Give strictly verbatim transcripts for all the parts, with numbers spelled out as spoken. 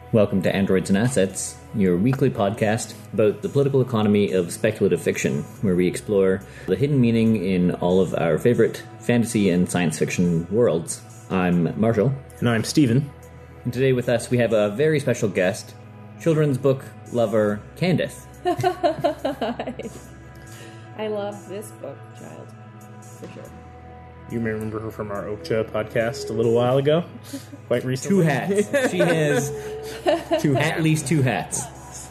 Welcome to Androids and Assets, your weekly podcast about the political economy of speculative fiction, where we explore the hidden meaning in all of our favorite fantasy and science fiction worlds. I'm Marshall. And I'm Stephen. And today with us we have a very special guest, children's book lover Candace. I love this book, child, for sure. You may remember her from our Okja podcast a little while ago, quite recently. Two hats. She has two, at least two hats.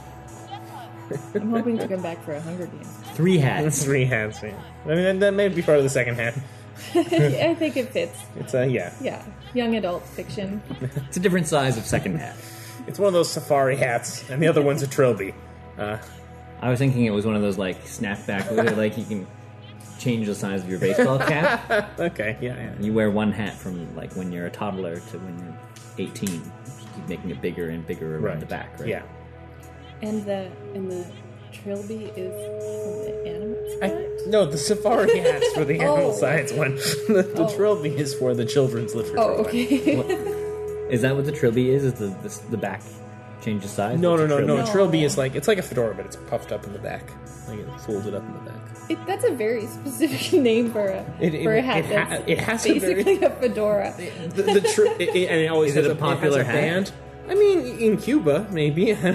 I'm hoping to come back for a Hunger Games. Three hats. Three hats, yeah. I mean, that may be part of the second hat. I think it fits. It's a, uh, yeah. Yeah, young adult fiction. It's a different size of second hat. It's one of those safari hats, and the other one's a trilby. Uh, I was thinking it was one of those, like, snapback, where, like, you can change the size of your baseball cap. Okay, yeah, yeah. You wear one hat from, like, when you're a toddler to when you're eighteen. You keep making it bigger and bigger around Right. the back, right? Yeah. And the and the trilby is from the animal I, side? no, the safari hat's for the animal Oh. science one. The, the Oh. trilby is for the children's literature Oh, one. okay. What, is that what the trilby is? Is the the, the back changes size? No, What's no, a no, trilby? no. No. Trilby is like, it's like a fedora, but it's puffed up in the back. Like it folded up in the back. It, that's a very specific name for a It- it- for a hat. it ha- that's it has a very- basically a fedora. The, the tri- it, it, and it always Is it has a popular it has a hat? band. I mean, in Cuba, maybe. No, I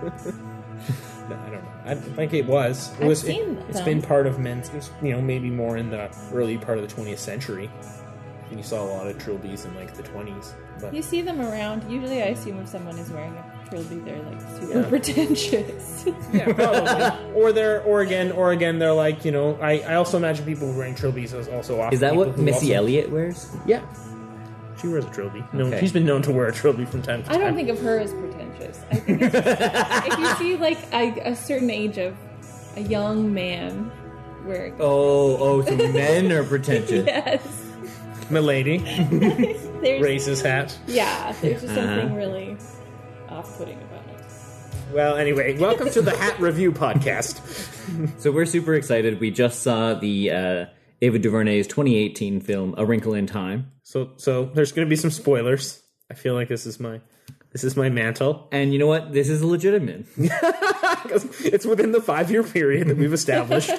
don't know. I think it was. It I've was. seen it, it's them. been part of men's. It's, you know, maybe more in the early part of the twentieth century. And you saw a lot of trilbies in like the twenties. But You see them around. Usually, I assume if someone is wearing a trilby, they're like super Yeah. pretentious. yeah, probably. or they're, or again, or again, they're like, you know. I, I also imagine people who wearing trilbies as also often. Is that people what who Missy also- Elliott wears? Yeah, she wears a trilby. No, Okay. she's been known to wear a trilby from time to I time. don't think of her as pretentious. I think it's just, if you see like a, a certain age of a young man wearing Oh, oh, so men are pretentious. yes, Milady, there's racist hat. yeah, there's just something Uh-huh. really off-putting about it. Well, anyway, welcome to the Hat Review Podcast. So we're super excited. We just saw the uh, Ava DuVernay's twenty eighteen film A Wrinkle in Time. So, so there's going to be some spoilers. I feel like this is my, this is my mantle. And you know what? This is legitimate. It's within the five-year period that we've established.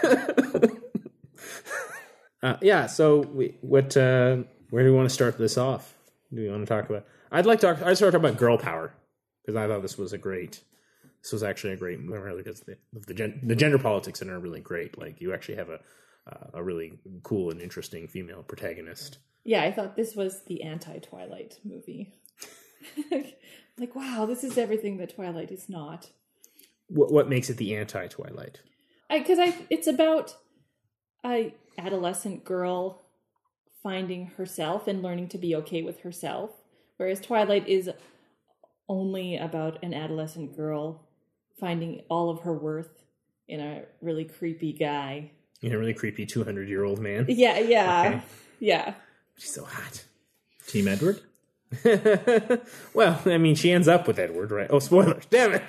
uh, yeah. So, we, what? Uh, where do we want to start this off? Do we want to talk about? I'd like to. Talk, I'd start talking about girl power because I thought this was a great. This was actually a great, really, because the the, gen, the gender politics in it are really great. Like you actually have a uh, a really cool and interesting female protagonist. Yeah, I thought this was the anti-Twilight movie. Like, wow, this is everything that Twilight is not. What what makes it the anti-Twilight? Because I, it's about a adolescent girl finding herself and learning to be okay with herself, whereas Twilight is only about an adolescent girl finding all of her worth in a really creepy guy. You know, really creepy two hundred year old man. Yeah, yeah, Okay. yeah. She's so hot. Team Edward? Well, I mean, she ends up with Edward, right? Oh, spoilers! Damn it!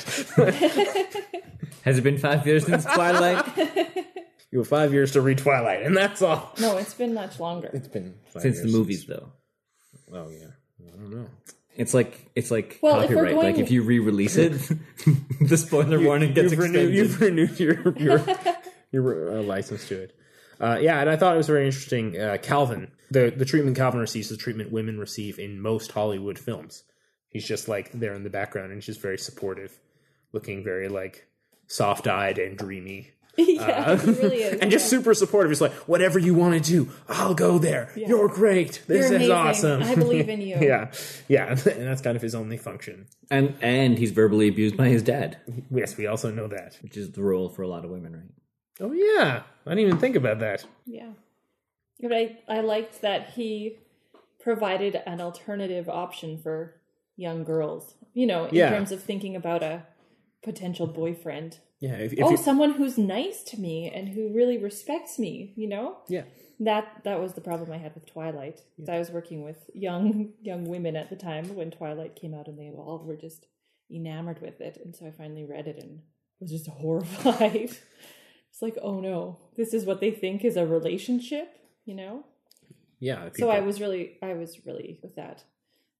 Has it been five years since Twilight? You have five years to read Twilight, and that's all. No, it's been much longer. It's been five Since years the movies, though. Oh yeah, I don't know. It's like it's like Well, if we're copyright. going- Like if you re-release it, the spoiler warning gets you've extended. renewed, you've renewed your your your uh, license to it. Uh, yeah, and I thought it was very interesting. Uh, Calvin, the the treatment Calvin receives, is the treatment women receive in most Hollywood films. He's just like there in the background, and he's just very supportive, looking very like soft-eyed and dreamy. Yeah, it really is. And just super supportive. He's like, whatever you want to do, I'll go there. Yeah. You're great. This You're is amazing. awesome. I believe in you. yeah. Yeah. And that's kind of his only function. and and he's verbally abused by his dad, Yes, we also know that. which is the role for a lot of women, right? Oh, yeah. I didn't even think about that. Yeah. But I, I liked that he provided an alternative option for young girls, you know, in Yeah. terms of thinking about a potential boyfriend. Yeah. If, if oh, you, someone who's nice to me and who really respects me, you know? yeah. That that was the problem I had with Twilight. 'Cause I was working with young young women at the time when Twilight came out, and they all were just enamored with it. And so I finally read it and was just horrified. It's like, oh no, this is what they think is a relationship, you know? Yeah. So people- I was really, I was really with that.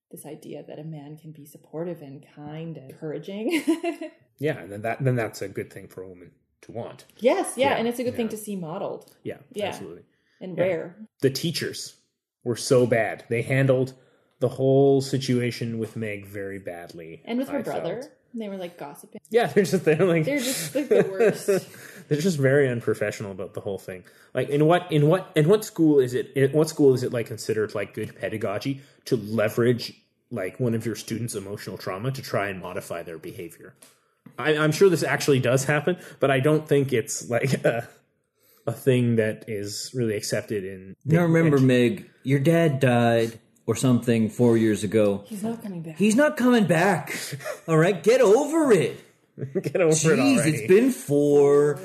this idea that a man can be supportive and kind and encouraging. Yeah, and then that then that's a good thing for a woman to want. Yes, yeah, Yeah, and it's a good thing yeah. to see modeled Yeah, Yeah. absolutely. and Yeah. rare. The teachers were so bad. They handled the whole situation with Meg very badly. And with her I brother, felt. they were like gossiping. Yeah, they're just they're like They're just like the worst. they're just very unprofessional about the whole thing. Like in what in what in what school is it? In what school is it like considered like good pedagogy to leverage like one of your students' emotional trauma to try and modify their behavior? I, I'm sure this actually does happen, but I don't think it's like a, a thing that is really accepted in. Now remember, Meg, your dad died or something four years ago. He's not coming back. He's not coming back. All right, get over it. Get over it Jeez, already. it's been four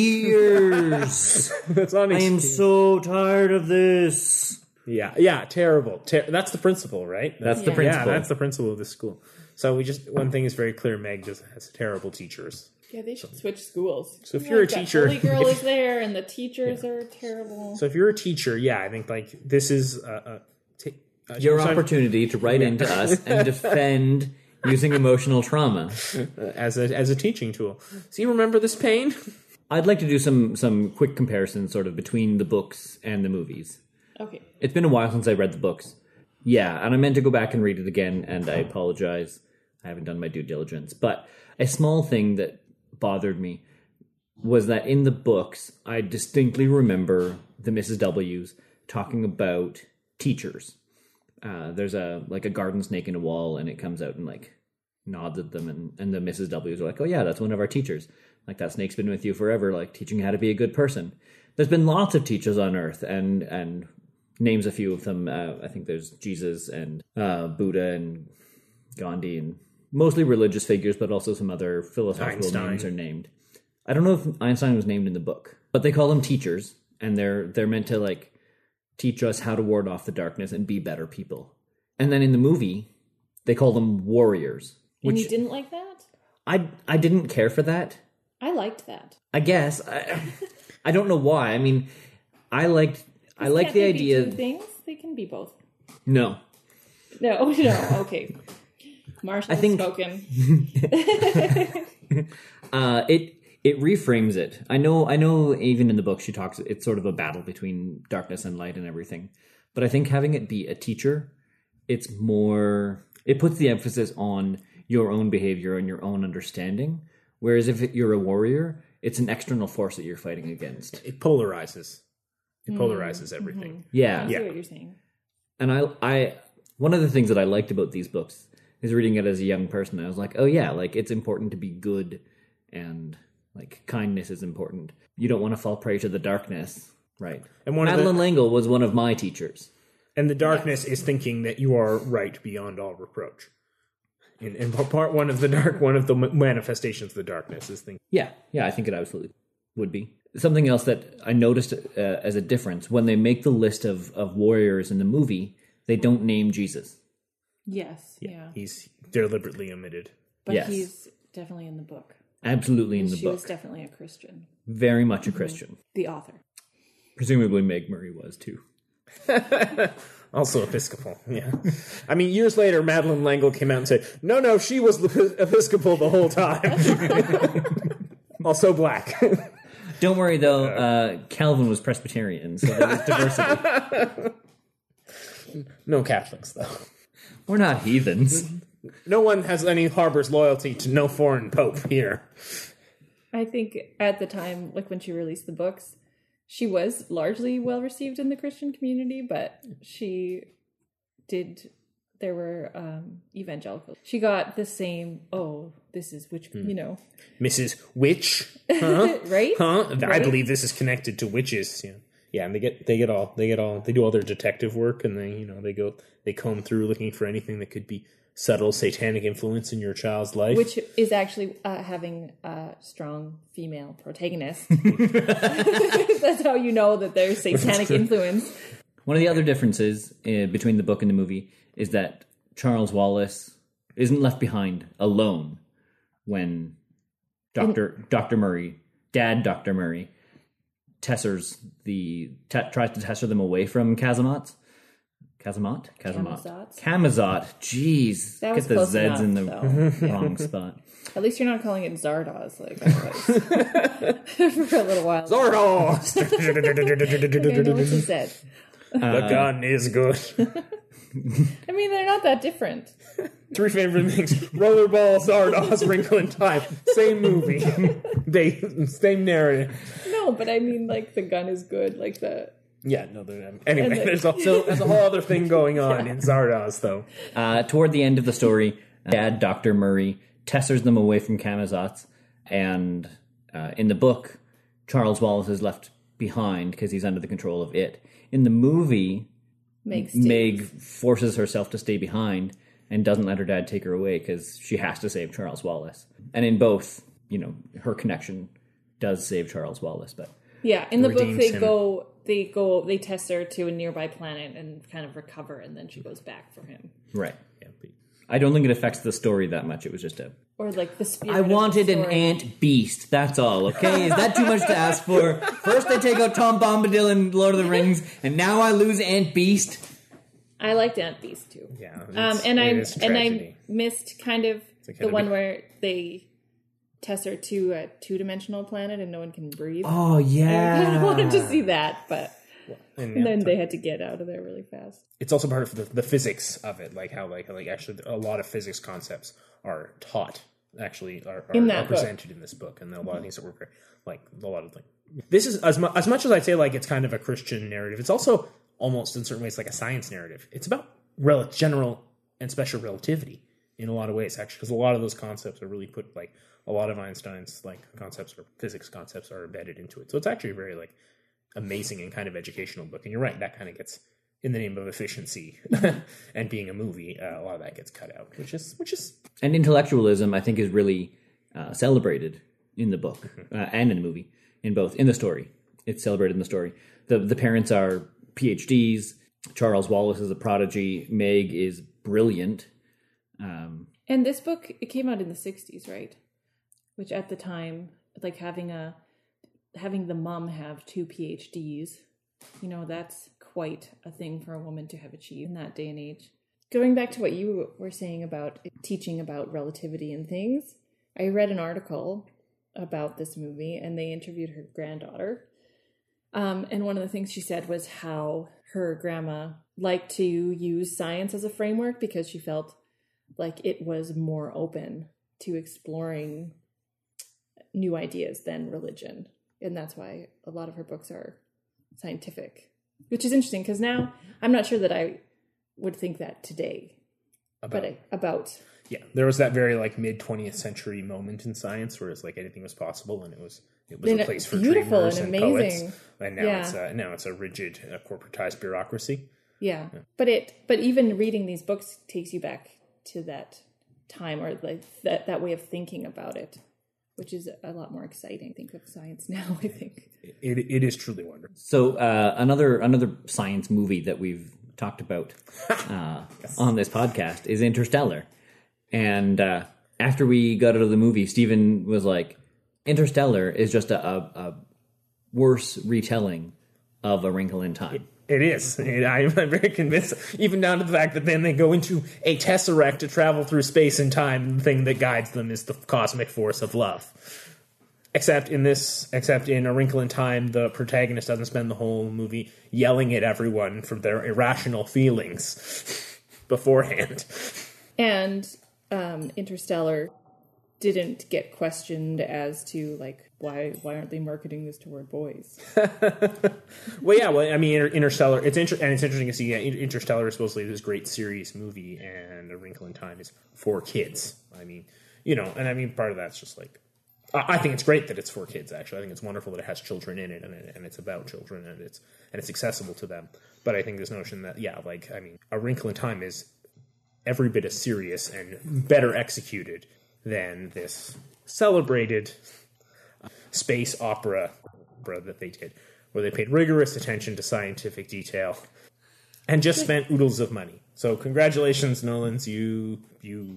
years. It's on I am so tired of this. Yeah, yeah, terrible. Ter- that's the principle, right? That's the Yeah. principle. Yeah, that's the principle of the school. So we just one thing is very clear: Meg just has terrible teachers. Yeah, they should switch schools. So if you're a that teacher- Holy girl is there, and the teachers are terrible. So if you're a teacher, yeah, I think like this is a, a, t- a Your so- opportunity to write into us and defend using emotional trauma. as a as a teaching tool. So you remember this pain? I'd like to do some some quick comparisons sort of between the books and the movies. Okay. It's been a while since I read the books. Yeah, and I meant to go back and read it again, and I apologize. I haven't done my due diligence. But a small thing that bothered me was that in the books, I distinctly remember the Missus W's talking about teachers. Uh, there's a like a garden snake in a wall, and it comes out and like nods at them, and, and the Missus W's are like, oh yeah, that's one of our teachers. Like, that snake's been with you forever, like teaching you how to be a good person. There's been lots of teachers on Earth, and and names a few of them. Uh, I think there's Jesus and uh, Buddha and Gandhi, and mostly religious figures, but also some other philosophical Einstein. names are named. I don't know if Einstein was named in the book, but they call them teachers, and they're they're meant to like teach us how to ward off the darkness and be better people. And then in the movie, they call them warriors, And which you didn't like that? I I didn't care for that. I liked that. I guess I, I don't know why. I mean, I liked I like Can't the they be idea. two things? They can be both. No, No, no, okay. Marshall I think- spoken. uh, it it reframes it. I know I know. Even in the book, she talks. It's sort of a battle between darkness and light and everything. But I think having it be a teacher, it's more. It puts the emphasis on your own behavior and your own understanding. Whereas if it, you're a warrior, it's an external force that you're fighting against. It polarizes. It polarizes everything. Yeah, I see Yeah. what you're saying. and I, I, one of the things that I liked about these books is reading it as a young person. I was like, oh yeah, like it's important to be good, and like kindness is important. You don't want to fall prey to the darkness, right? And one of Madeline the- L'Engle was one of my teachers. And the darkness is thinking that you are right beyond all reproach. And, and part one of the dark, one of the manifestations of the darkness is thinking. Yeah, yeah, I think it absolutely would be. Something else that I noticed uh, as a difference, when they make the list of, of warriors in the movie, they don't name Jesus. Yes, yeah. He's deliberately omitted. But Yes. he's definitely in the book. Absolutely in the She was book. definitely a Christian. Very much a Christian. The author. Presumably Meg Murray was too. Also Episcopal, yeah. I mean, years later, Madeline L'Engle came out and said, no, no, she was Episcopal the whole time. Also black. Don't worry though, uh, Calvin was Presbyterian, so there was diversity. No Catholics, though. We're not heathens. No one has any harbors loyalty to no foreign pope here. I think at the time, like when she released the books, she was largely well received in the Christian community, but she did. There were um, evangelicals. She got the same. Oh, this is which you know, Missus Witch, huh? right? Huh? I Right? believe this is connected to witches. Yeah, yeah, and they get they get all they get all they do all their detective work, and they you know they go they comb through looking for anything that could be subtle satanic influence in your child's life. Which is actually uh, having a strong female protagonist. That's how you know that there's satanic influence. One of the other differences uh, between the book and the movie is that Charles Wallace isn't left behind alone when Doctor Doctor Murray, Dad Doctor Murray, tessers the te- tries to tesser them away from Casamates. Kazamot? Kazamot. Camazotz. Camazot. Jeez. That was Get the close Z's in the enough, wrong spot. At least you're not calling it Zardoz, like I was for a little while. Zordos! Okay, no, what you said. The gun is good. I mean, they're not that different. Three favorite things: Rollerball, Zardoz, Wrinkle in Time. Same movie. They same narrative. No, but I mean, like the gun is good, like the. Yeah, no. Um, anyway, And then- there's also there's a whole other thing going on in Zardoz, though. Uh, toward the end of the story, Dad, Doctor Murray, tessers them away from Camazotz, and uh, in the book, Charles Wallace is left behind because he's under the control of it. In the movie, Makes Meg forces herself to stay behind and doesn't let her dad take her away because she has to save Charles Wallace. And in both, you know, her connection does save Charles Wallace, but Yeah, in the book redeems they him. go, they go, they test her to a nearby planet and kind of recover, and then she goes back for him. right. Yeah, but- I don't think it affects the story that much. It was just a. Or like the spirit. I of the wanted an story. ant beast. That's all. Okay, is that too much to ask for? First, they take out Tom Bombadil in Lord of the Rings, and now I lose Ant Beast. I liked Ant Beast too. Yeah, Um, it's- and I it is a and I tragedy. missed kind of kind the of one be- where they test her to a two dimensional planet and no one can breathe. Oh I yeah. kind of wanted to see that, but And, and yeah, then they had to get out of there really fast. it's also part of the, the physics of it, like how like like actually a lot of physics concepts are taught actually are, are, In that are presented in this book, and there are a lot of things that were like a lot of like this is as, mu- as much as I'd say like it's kind of a Christian narrative. It's also almost in certain ways like a science narrative. It's about rel- general and special relativity in a lot of ways, actually, because a lot of those concepts are really put like a lot of Einstein's like concepts or physics concepts are embedded into it. So it's actually a very like amazing and kind of educational book. And you're right, that kind of gets in the name of efficiency and being a movie, uh, a lot of that gets cut out, which is which is And intellectualism, I think, is really uh, celebrated in the book uh, and in the movie, in both. In the story, it's celebrated in the story. The the parents are P H Ds. Charles Wallace is a prodigy. Meg is brilliant. Um, And this book, it came out in the sixties, right? Which at the time, like having a having the mom have two P H Ds, you know, that's quite a thing for a woman to have achieved in that day and age. Going back to what you were saying about teaching about relativity and things, I read an article about this movie, and they interviewed her granddaughter. Um, and one of the things she said was how her grandma liked to use science as a framework because she felt like it was more open to exploring new ideas than religion. And that's why a lot of her books are scientific, which is interesting because now I'm not sure that I would think that today, about but I, about yeah. There was that very like mid twentieth century moment in science where it's like anything was possible, and it was it was And a place for beautiful dreamers and and, amazing. poets. And now Yeah. it's uh, now it's a rigid uh, corporatized bureaucracy. yeah. But it but even reading these books takes you back to that time or like that that way of thinking about it, which is a lot more exciting. I think of science now. I think. It it is truly wonderful. so uh, another another science movie that we've talked about uh, on this podcast is Interstellar. And uh, after we got out of the movie, Stephen was like, Interstellar is just a, a, a worse retelling of A Wrinkle in Time. It is. It, I'm very convinced, even down to the fact that then they go into a tesseract to travel through space and time, and the thing that guides them is the cosmic force of love. Except in this, except in A Wrinkle in Time, the protagonist doesn't spend the whole movie yelling at everyone for their irrational feelings beforehand. And um, Interstellar didn't get questioned as to like why why aren't they marketing this toward boys? Well, yeah. Well, I mean, Inter- Interstellar. It's inter- and it's interesting to see. Yeah, Inter- Interstellar is supposedly this great serious movie, and A Wrinkle in Time is for kids. I mean, you know, and I mean, part of that's just like. I I think it's great that it's for kids. Actually, I think it's wonderful that it has children in it, and, it, and it's about children, and it's and it's accessible to them. But I think this notion that yeah, like I mean, A Wrinkle in Time is every bit as serious and better executed than this celebrated space opera that they did, where they paid rigorous attention to scientific detail and just spent oodles of money. So congratulations, Nolans, you you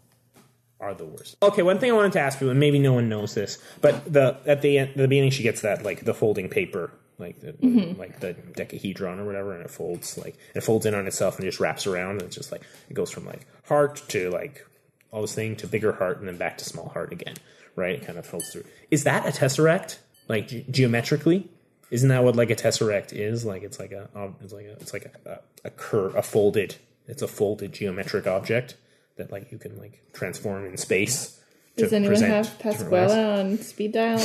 are the worst. Okay, one thing I wanted to ask you, and maybe no one knows this, but the at the end, the beginning she gets that like the folding paper like the, Mm-hmm. like the dodecahedron or whatever, and it folds like it folds in on itself and just wraps around, and it's just like it goes from like heart to like all this thing to bigger heart and then back to small heart again, right? It kind of folds through. Is that a tesseract? Like ge- geometrically, isn't that what like a tesseract is? Like it's like a um, it's like a it's like a a, a curve, a folded. It's a folded geometric object that like you can like transform in space. Does anyone have Pasquale on speed dial?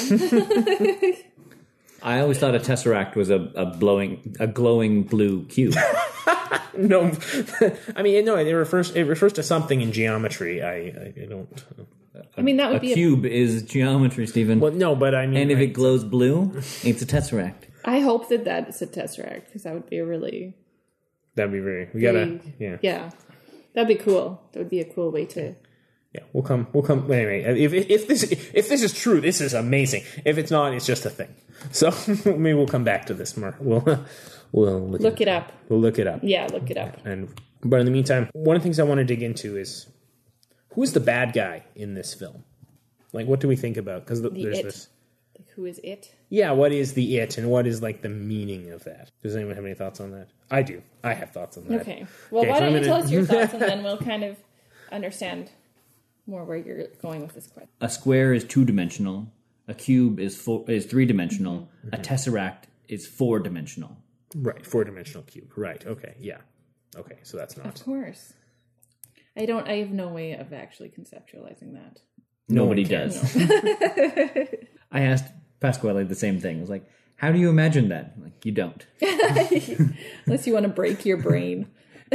I always thought a tesseract was a, a blowing, a glowing blue cube. No, I mean no. It refers it refers to something in geometry. I I, I don't. I mean, that would A be. cube is geometry, Stephen. Well, no, but I mean, and if I, it glows blue, it's a tesseract. A, I hope that that's a tesseract because that would be a really. that'd be very. We gotta. big- Yeah. Yeah, that'd be cool. That would be a cool way to. Yeah, we'll come. We'll come. Anyway, if if this if this is true, this is amazing. If it's not, it's just a thing. So maybe we'll come back to this more. We'll we'll look, Look it up. We'll look it up. Yeah, look it up. And but in the meantime, one of the things I want to dig into is who's the bad guy in this film. Like, what do we think about? Because the, The there's it. this. Like, who is it? Yeah, what is the it, and what is like the meaning of that? Does anyone have any thoughts on that? I do. I have thoughts on that. Okay. Well, Okay, why so don't I'm you gonna- tell us your thoughts and then we'll kind of understand more where you're going with this question. A square is two-dimensional. A cube is four, is three-dimensional. Mm-hmm. A tesseract is four-dimensional. Right, four dimensional cube. Right. Okay. Yeah. Okay. So that's not. Of course. I don't. I have no way of actually conceptualizing that. Nobody one can. does. I asked Pasquale the same thing. I was like, how do you imagine that? I'm like, you don't. Unless you want to break your brain.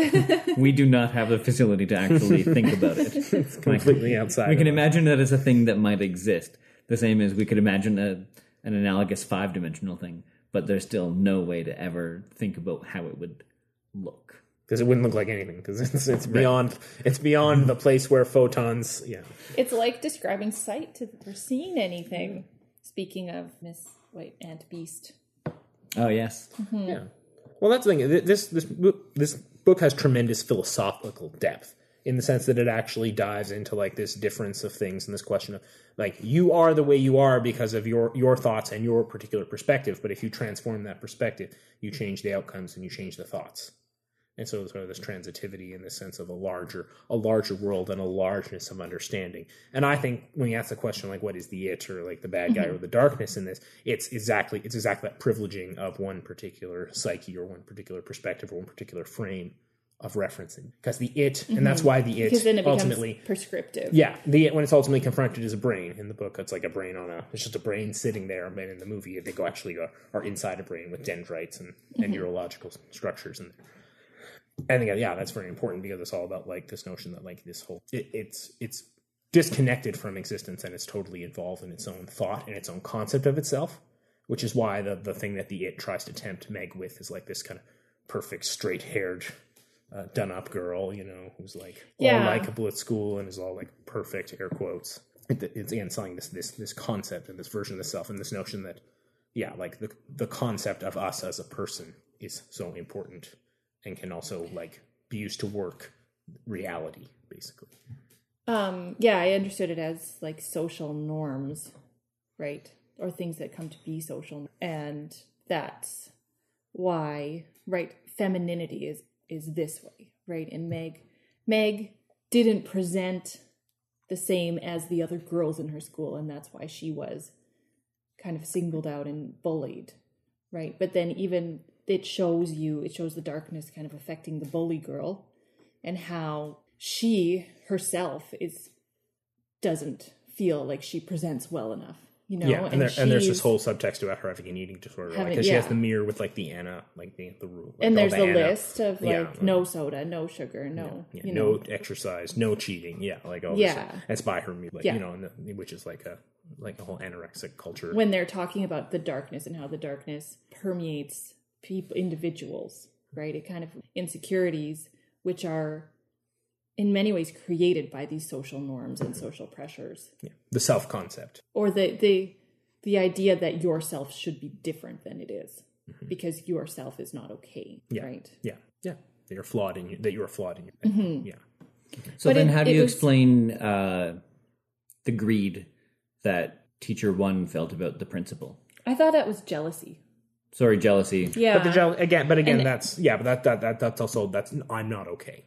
We do not have the facility to actually think about it. It's Completely outside. We can of it. imagine that as a thing that might exist. The same as we could imagine a, an analogous five-dimensional thing, but there's still no way to ever think about how it would look. Because it wouldn't look like anything. Because it's it's beyond it's beyond the place where photons. Yeah. It's like describing sight to or seeing anything. Speaking of Miss White Ant Beast. Oh, yes. Yeah. Well, that's the thing. This this book- this book has tremendous philosophical depth in the sense that it actually dives into like this difference of things and this question of like you are the way you are because of your your thoughts and your particular perspective. But if you transform that perspective, you change the outcomes and you change the thoughts. And so sort of this transitivity in the sense of a larger, a larger world and a largeness of understanding. And I think when you ask the question like, what is the it or like the bad guy mm-hmm. or the darkness in this, it's exactly it's exactly that privileging of one particular psyche or one particular perspective or one particular frame of referencing. Because the it, mm-hmm. and that's why the it, because then it becomes ultimately prescriptive. Yeah, the it when it's ultimately confronted is a brain. In the book, it's like a brain on a. It's just a brain sitting there. And in the movie, they go actually go, are inside a brain with dendrites and, mm-hmm. and neurological structures in there. I think, yeah, that's very important because it's all about like this notion that like this whole it, it's it's disconnected from existence and it's totally involved in its own thought and its own concept of itself, which is why the the thing that the it tries to tempt Meg with is like this kind of perfect straight haired uh, done up girl, you know, who's like yeah. all likable at school and is all like perfect air quotes. It, it's again selling this this this concept and this version of the self and this notion that yeah, like the the concept of us as a person is so important. And can also like be used to work reality, basically. Um, yeah, I understood it as like social norms, right? Or things that come to be social. And that's why, right, femininity is is this way, right? And Meg Meg didn't present the same as the other girls in her school, and that's why she was kind of singled out and bullied, right? But then even it shows you, it shows the darkness kind of affecting the bully girl and how she herself is doesn't feel like she presents well enough, you know? Yeah, and, and, there, and there's this she's- whole subtext about her having an eating disorder. Having- Because she has yeah. the mirror with like the Anna, like the, the rule. Like and all there's the Anna- list of like Yeah, like- no soda, no sugar, no, Yeah, you no know. exercise, no cheating. Yeah, like all Yeah. this. It's by her, like, Yeah. you know, and the, which is like a like a whole anorexic culture. When they're talking about the darkness and how the darkness permeates people, individuals, right? It kind of insecurities, which are in many ways created by these social norms and social pressures, yeah. The self concept. or the the the idea that yourself should be different than it is, Mm-hmm. because yourself is not okay, Yeah. right? Yeah, yeah. That you're flawed in you, that you're flawed in you. Mm-hmm. Yeah. So But then it- how do it you was- explain uh, the greed that teacher one felt about the principal? I thought that was jealousy. Sorry, jealousy. Yeah. But the jeal- again, but again, And- that's yeah, but that, that that that's also that's I'm not okay.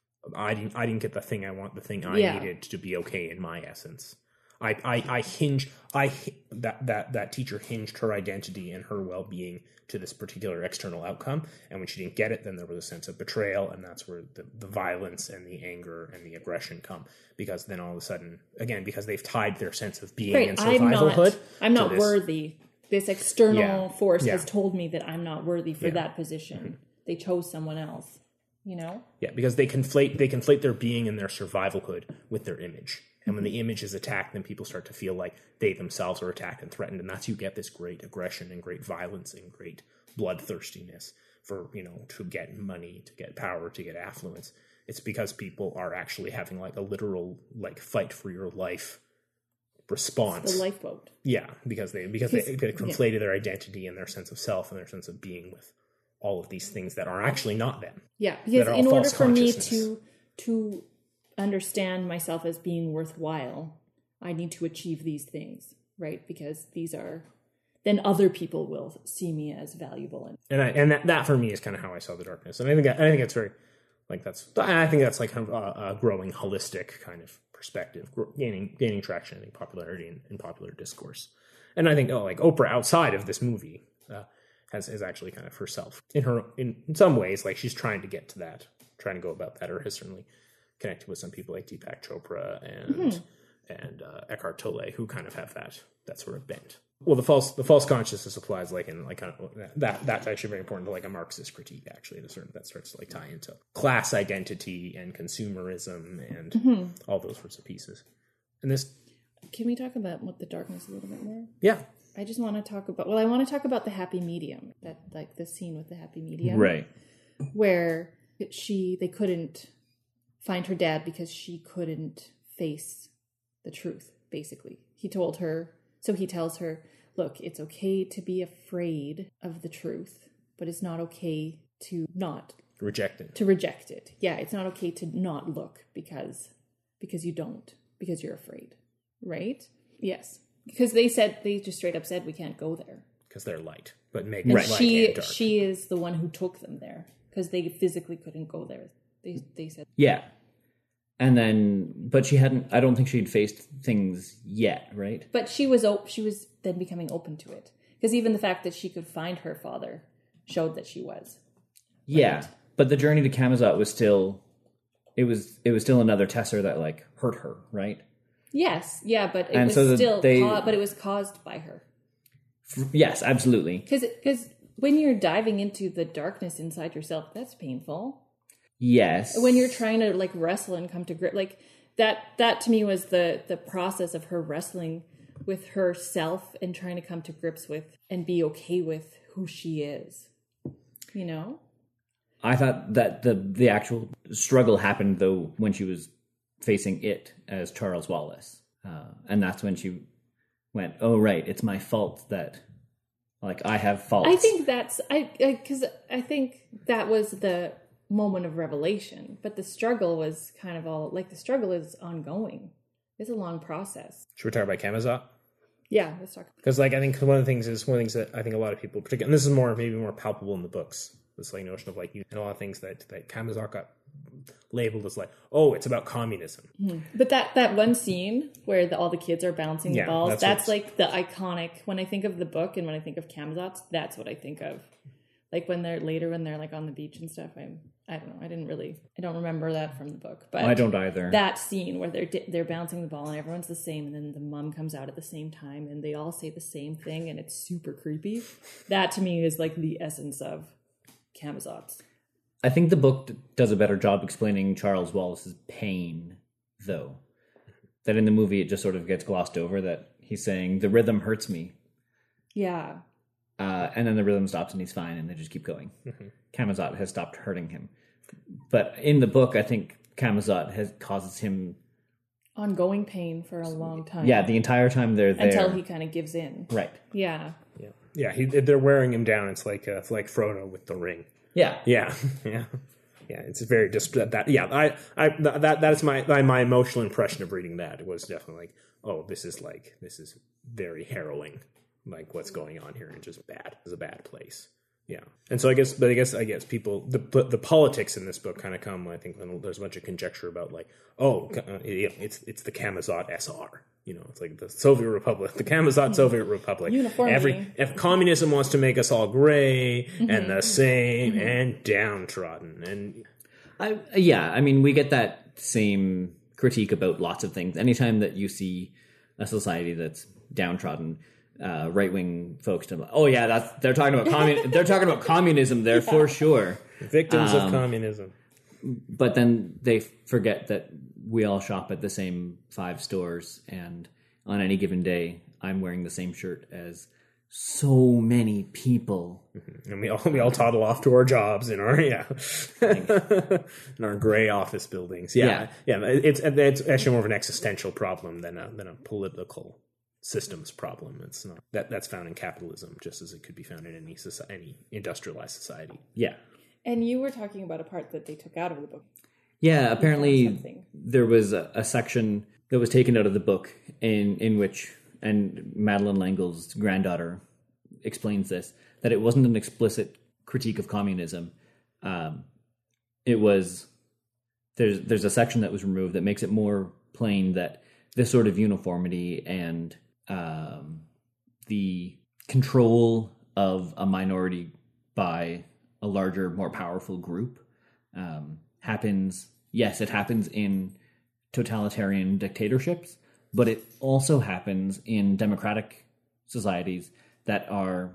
I didn't I didn't get the thing I want, the thing I Yeah. needed to be okay in my essence. I I, I hinge I that that that teacher hinged her identity and her well being to this particular external outcome, and when she didn't get it, then there was a sense of betrayal, and that's where the, the violence and the anger and the aggression come. Because then all of a sudden, again, because they've tied their sense of being Right, and I'm not, survivalhood, I'm to not this- worthy. This external Yeah, force yeah. has told me that I'm not worthy for Yeah. that position. They chose someone else, you know? Yeah, because they conflate they conflate their being and their survivalhood with their image. And when the image is attacked, then people start to feel like they themselves are attacked and threatened. And that's you get this great aggression and great violence and great bloodthirstiness for, you know, to get money, to get power, to get affluence. It's because people are actually having like a literal like fight for your life response. The lifeboat. Yeah, because they because they, Because- they conflated their identity and their sense of self and their sense of being with all of these things that are actually not them. Yeah, because that are all in order false for me consciousness. to to understand myself as being worthwhile, I need to achieve these things, right? Because these are then other people will see me as valuable. And And I, and that, that for me is kind of how I saw the darkness. And I think I think it's very like that's I think that's like kind of a, a growing holistic kind of perspective, gr- gaining gaining traction, I think popularity in, in popular discourse. And I think oh like Oprah outside of this movie uh, has is actually kind of herself in her in, in some ways like she's trying to get to that, trying to go about that, or has certainly connected with some people like Deepak Chopra and mm-hmm. and uh, Eckhart Tolle who kind of have that that sort of bent. Well, the false the false consciousness applies like in like kind of that that's actually very important to like a Marxist critique actually. To certain that starts to like tie into class identity and consumerism and mm-hmm. all those sorts of pieces. And this, can we talk about what the darkness a little bit more? yeah, I just want to talk about. Well, I want to talk about the happy medium. That like the scene with the happy medium, Right. where she they couldn't find her dad because she couldn't face the truth. Basically, he told her. So he tells her, look, it's okay to be afraid of the truth, but it's not okay to not rejected. to reject it. Yeah, it's not okay to not look because because you don't, because you're afraid. Right? Yes. Because they said they just straight up said we can't go there. Because they're light, but make And right. light she and dark. she is the one who took them there because they physically couldn't go there. They they said Yeah. And then, but she hadn't, I don't think she'd faced things yet, right? But she was op- she was then becoming open to it. Because even the fact that she could find her father showed that she was. Yeah. But the journey to Kamazat was still, it was, it was still another Tesser that like hurt her, right? Yes, yeah, but it And was so the- still they- ca- but it was caused by her. Yes, absolutely. Because because when you're diving into the darkness inside yourself, that's painful. Yes. When you're trying to like wrestle and come to grip, like that that to me was the the process of her wrestling with herself and trying to come to grips with and be okay with who she is. You know? I thought that the the actual struggle happened though when she was facing it as Charles Wallace, uh, and that's when she went, "Oh right, it's my fault that like I have faults." I think that's I because I, I think that was the moment of revelation, but the struggle was kind of all like the struggle is ongoing. It's a long process. Should we talk about Kamazat? Yeah, let's talk. Because like I think one of the things is one of the things that I think a lot of people, particularly, and this is more maybe more palpable in the books. This like notion of like and a lot of things that that Kamazat got labeled as like, oh, it's about communism. Mm-hmm. But that that one scene where the, all the kids are bouncing Yeah, the balls, that's that's, what's- like the iconic. When I think of the book and when I think of Kamazat's, that's what I think of. Like when they're later when they're like on the beach and stuff. I'm I don't know. I didn't really I don't remember that from the book. But I don't either. that scene where they're di- they're bouncing the ball and everyone's the same, and then the mom comes out at the same time and they all say the same thing and it's super creepy. That to me is like the essence of Kamazat's. I think the book d- does a better job explaining Charles Wallace's pain, though. That in the movie it just sort of gets glossed over. That he's saying the rhythm hurts me, Yeah. uh, and then the rhythm stops and he's fine, and they just keep going. Mm-hmm. Kamazat has stopped hurting him, but in the book, I think Kamazat has causes him Ongoing pain for a long time. yeah the entire time they're there Until he kind of gives in. right Yeah. Yeah, yeah. He, they're wearing him down. It's like uh, it's like Frodo with the ring. yeah Yeah, yeah, yeah. It's very just that, that. Yeah, I, I, that, that is my, my emotional impression of reading that. It was definitely like, oh, this is like, this is very harrowing like what's going on here, and just bad. It's a bad place. Yeah, and so I guess, but I guess, I guess people, the the politics in this book kind of come. I think when there's a bunch of conjecture about like, oh, uh, it's it's the Kamazot S R. You know, it's like the Soviet Republic, the Kamazot Soviet Republic. Uniformity. Every if communism wants to make us all gray mm-hmm. and the same mm-hmm. and downtrodden, and I, yeah, I mean, we get that same critique about lots of things. Anytime that you see a society that's downtrodden. Uh, right-wing folks to oh yeah that's they're talking about commun- they're talking about communism there yeah. for sure, victims um, of communism. But then they forget that we all shop at the same five stores, and on any given day I'm wearing the same shirt as so many people, mm-hmm. and we all we all toddle off to our jobs in our yeah in our gray office buildings. Yeah, yeah, yeah it's it's actually more of an existential problem than a than a political systems problem. It's not that that's found in capitalism just as it could be found in any society, any industrialized society. Yeah. And you were talking about a part that they took out of the book. Yeah, apparently there was a, a section that was taken out of the book in in which, and Madeleine L'Engle's granddaughter explains this, that it wasn't an explicit critique of communism. Um, it was there's there's a section that was removed that makes it more plain that this sort of uniformity and Um, the control of a minority by a larger, more powerful group um, happens. Yes, it happens in totalitarian dictatorships, but it also happens in democratic societies that are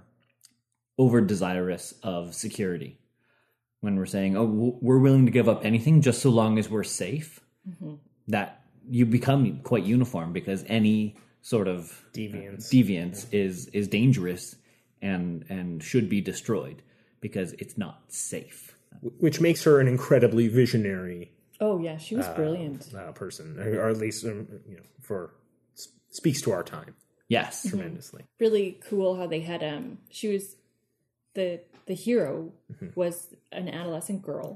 over desirous of security. When we're saying, oh, we're willing to give up anything just so long as we're safe, mm-hmm. that you become quite uniform because any sort of deviance, uh, deviance yeah. is is dangerous and and should be destroyed because it's not safe. Which makes her an incredibly visionary. Oh yeah, she was uh, brilliant uh, person, or at least um, you know, for speaks to our time. Yes, tremendously. Mm-hmm. Really cool how they had um. She was the the hero mm-hmm. was an adolescent girl,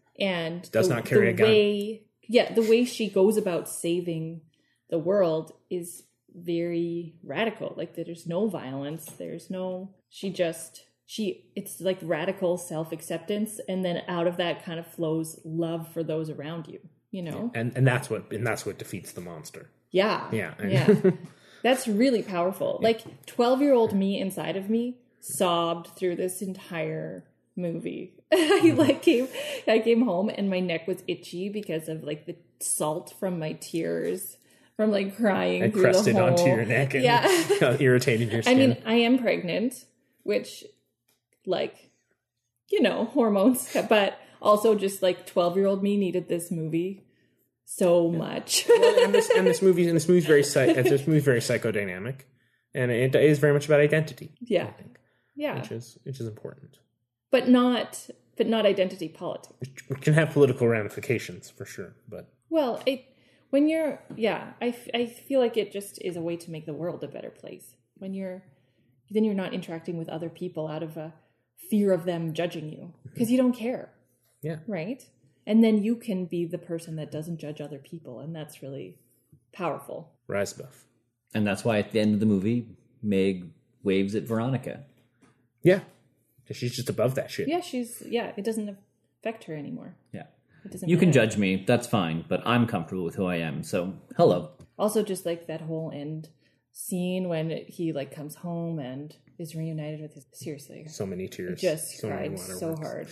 and does the, not carry the a gun. Way, yeah, the way she goes about saving the world is very radical. Like there's no violence, there's no she just she it's like radical self-acceptance, and then out of that kind of flows love for those around you, you know. Yeah. and and that's what and that's what defeats the monster. Yeah, yeah, yeah. That's really powerful. Like twelve year old me inside of me sobbed through this entire movie. I like came I came home and my neck was itchy because of like the salt from my tears. From like crying and through crusted the whole... onto your neck and yeah. irritated your skin. I mean, I am pregnant, which, like, you know, hormones, but also just like twelve-year-old me needed this movie so much. Well, and this and this movie and this movie's very this movie's very psychodynamic, and it is very much about identity. Yeah, I think, yeah, which is which is important, but not but not identity politics. Which can have political ramifications for sure, but well, it. When you're, yeah, I, f- I feel like it just is a way to make the world a better place. When you're, then you're not interacting with other people out of a fear of them judging you because you don't care. Yeah. Right? And then you can be the person that doesn't judge other people. And that's really powerful. Razbuff. And that's why at the end of the movie, Meg waves at Veronica. Yeah. She's just above that shit. Yeah, she's, yeah, it doesn't affect her anymore. Yeah. It doesn't you matter. can judge me, that's fine, but I'm comfortable with who I am, so hello. Also, just like that whole end scene when he like comes home and is reunited with his, seriously. So many tears. Just so cried so hard.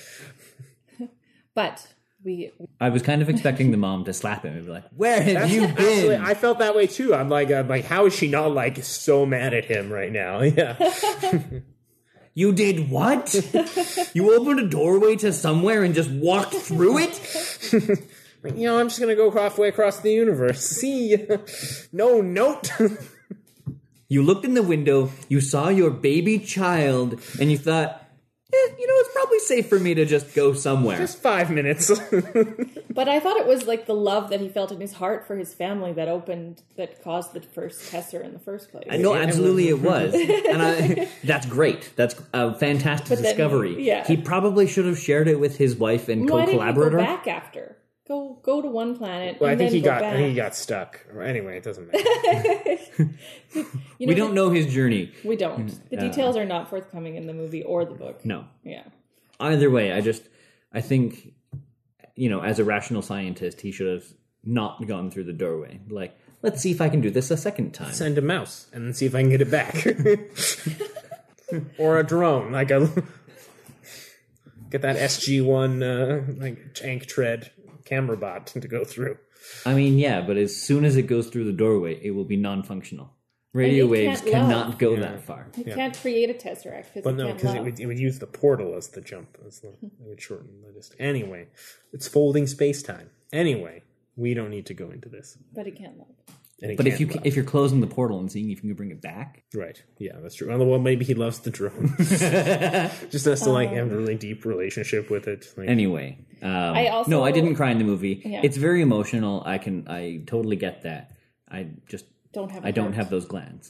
But we... I was kind of expecting the mom to slap him and be like, where have That's, you been? Actually, I felt that way too. I'm like, I'm like, how is she not like so mad at him right now? Yeah. You did what? You opened a doorway to somewhere and just walked through it? Like, you know, I'm just going to go halfway across the universe. See? No note. You looked in the window, you saw your baby child, and you thought, eh, you know, it's probably safe for me to just go somewhere. Just five minutes. But I thought it was like the love that he felt in his heart for his family that opened, that caused the first Tesser in the first place. I know, absolutely it was. And I, that's great. That's a fantastic But then, discovery. yeah. He probably should have shared it with his wife and Why didn't he co-collaborator. go back after? Go go to one planet. Well, and I think then he go got. back. I think he got stuck. Anyway, it doesn't matter. You know, we don't the- know his journey. We don't. The Uh, details are not forthcoming in the movie or the book. No. Yeah. Either way, I just, I think, you know, as a rational scientist, he should have not gone through the doorway. Like, let's see if I can do this a second time. Send a mouse and then see if I can get it back, or a drone. Like a get that S G one uh, like tank tread camera bot to go through. I mean, yeah, but as soon as it goes through the doorway, it will be non-functional. Radio And it waves can't cannot love. go Yeah. that far. You can't create a tesseract because But it no, can't because it love. would, it would use the portal as the jump. As the, it would shorten the distance. Anyway, it's folding space time. Anyway, we don't need to go into this. But it can't love. And it But if can't you love. if you're closing the portal and seeing if you can bring it back, Right. Yeah, that's true. Well, maybe he loves the drone. Just has to like have a really deep relationship with it. Like, anyway. Um, I also- no, I didn't cry in the movie. Yeah. It's very emotional. I can I totally get that. I just Don't have. a I don't heart. have those glands.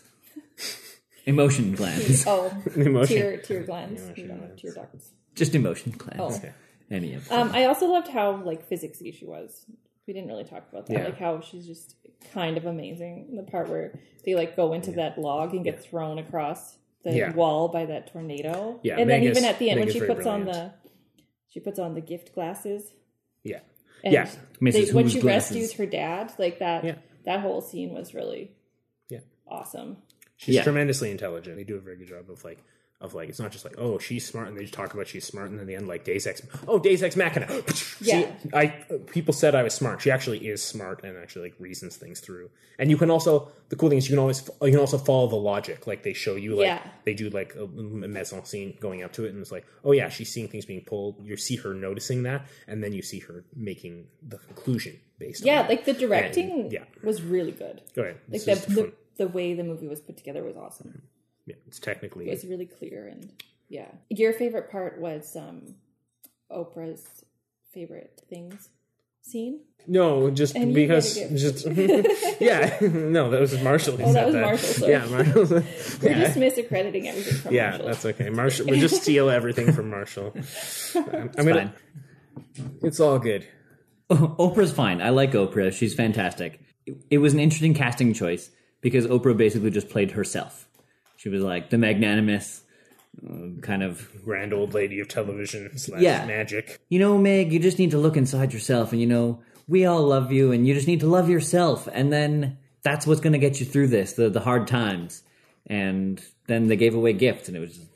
Emotion glands. Oh, Emotion. tear tear glands. You don't have tear ducts. Just emotion glands. Oh. Any of them. Um, I also loved how like physicsy she was. We didn't really talk about that. Yeah. Like how she's just kind of amazing. The part where they like go into that log and get thrown across the Yeah. wall by that tornado. Yeah, and then Meg is- even at the end Meg when is she very puts on brilliant. the she puts on the gift glasses. Yeah. And Yeah. Missus They, when Who's she glasses. rescues her dad, like that Yeah. that whole scene was really Yeah. awesome. She's Yeah. tremendously intelligent. They do a very good job of like of like it's not just like, oh, she's smart, and they just talk about she's smart, and then in the end like Deus Ex, oh, Deus Ex Machina. See, Yeah. I people said I was smart. She actually is smart and actually like reasons things through. And you can also the cool thing is you can always you can also follow the logic. Like they show you like Yeah. they do like a, a mise en scene going up to it, and it's like, oh yeah, she's seeing things being pulled. You see her noticing that, and then you see her making the conclusion based on Yeah, that. like the directing And, yeah. was really good. Go ahead. Like This the, is the fun. the way the movie was put together was awesome. Yeah, it's technically It was really clear and yeah. Your favorite part was um Oprah's favorite things scene? No, just And you because, gotta just yeah, no, that was Marshall. Who Oh, said that was that. Marshall, sorry. Yeah, Marshall. We're yeah, just misaccrediting everything from yeah, Marshall. that's okay. Marshall, we just steal everything from Marshall. I'm, I'm gonna. Fine. It's all good. Oprah's fine. I like Oprah. She's fantastic. It, it was an interesting casting choice because Oprah basically just played herself. She was like the magnanimous uh, kind of, Grand old lady of television slash Yeah. magic. you know, Meg, you just need to look inside yourself and, you know, we all love you and you just need to love yourself. And then that's what's going to get you through this, the, the hard times. And then they gave away gifts and it was just,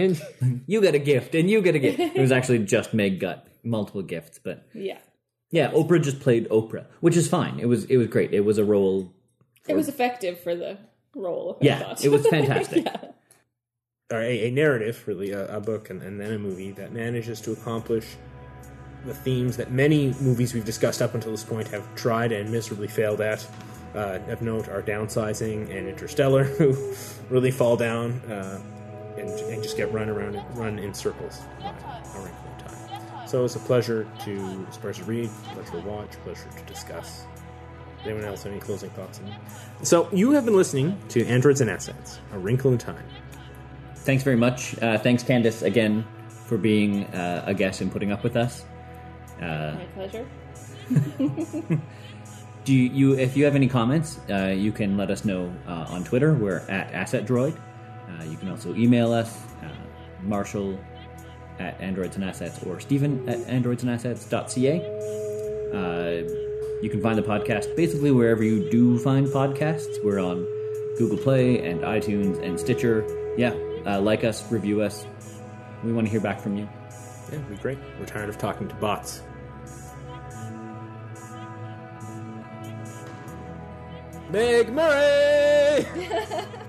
And you get a gift and you get a gift. It was actually just Meg got multiple gifts, but Yeah. yeah, Oprah just played Oprah, which is fine. It was it was great. It was a role. It was effective for the role. I Yeah, thought. it was fantastic. Yeah. or a, a narrative, really, a, a book, and, and then a movie that manages to accomplish the themes that many movies we've discussed up until this point have tried and miserably failed at. Uh, of note are Downsizing and Interstellar, who really fall down uh, and, and just get run around, run in circles by A Wrinkle in Time. So it's a pleasure to, it's a pleasure to read, a pleasure to watch, a pleasure to discuss. Does anyone else have any closing thoughts on that? So you have been listening to Androids and Assets, A Wrinkle in Time. Thanks very much. Uh, thanks, Candace, again for being uh, a guest and putting up with us. Uh, My pleasure. do you, you if you have any comments, uh, you can let us know uh, on Twitter. We're at AssetDroid. Uh, you can also email us, uh, Marshall at Androids and Assets or Stephen at androids and assets dot c a. Uh, you can find the podcast basically wherever you do find podcasts. We're on Google Play and iTunes and Stitcher. Yeah, uh, like us, review us. We want to hear back from you. Yeah, it'd be great. We're tired of talking to bots. Meg Murray!